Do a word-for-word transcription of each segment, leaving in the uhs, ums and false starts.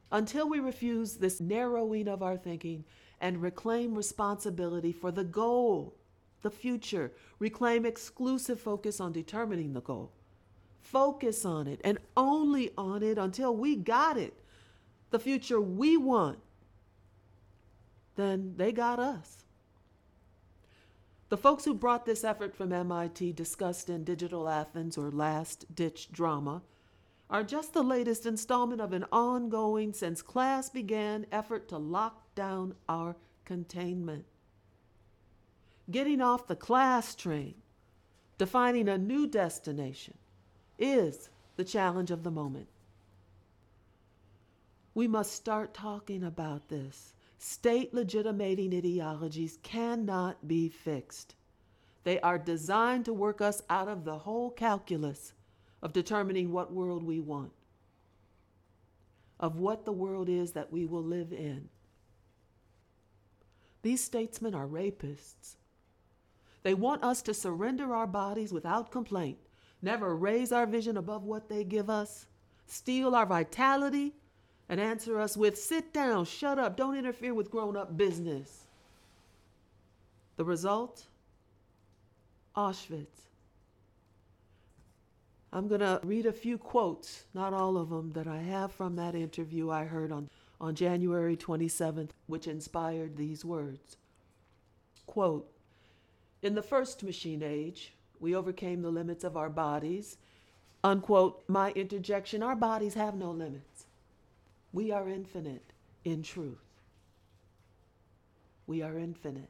Until we refuse this narrowing of our thinking and reclaim responsibility for the goal, the future, reclaim exclusive focus on determining the goal. Focus on it and only on it until we got it, the future we want, then they got us. The folks who brought this effort from M I T, discussed in Digital Athens or Last Ditch Drama, are just the latest installment of an ongoing, since class began, effort to lock down our containment. Getting off the class train, defining a new destination, is the challenge of the moment. We must start talking about this. State legitimating ideologies cannot be fixed. They are designed to work us out of the whole calculus of determining what world we want, of what the world is that we will live in. These statesmen are rapists. They want us to surrender our bodies without complaint, never raise our vision above what they give us, steal our vitality, and answer us with, sit down, shut up, don't interfere with grown-up business. The result? Auschwitz. I'm going to read a few quotes, not all of them, that I have from that interview I heard on, on January twenty-seventh, which inspired these words. Quote, "In the first machine age, we overcame the limits of our bodies." Unquote, my interjection, our bodies have no limits. We are infinite in truth. We are infinite.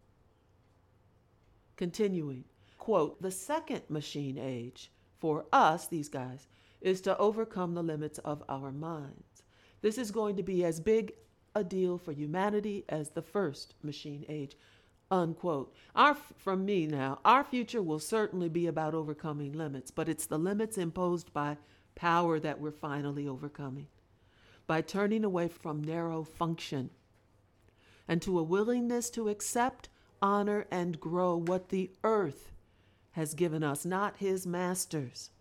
Continuing, quote, "The second machine age, for us, these guys, is to overcome the limits of our minds. This is going to be as big a deal for humanity as the first machine age." Unquote. Our, from me now, our future will certainly be about overcoming limits, but it's the limits imposed by power that we're finally overcoming. By turning away from narrow function and to a willingness to accept, honor, and grow what the earth has given us, not his masters.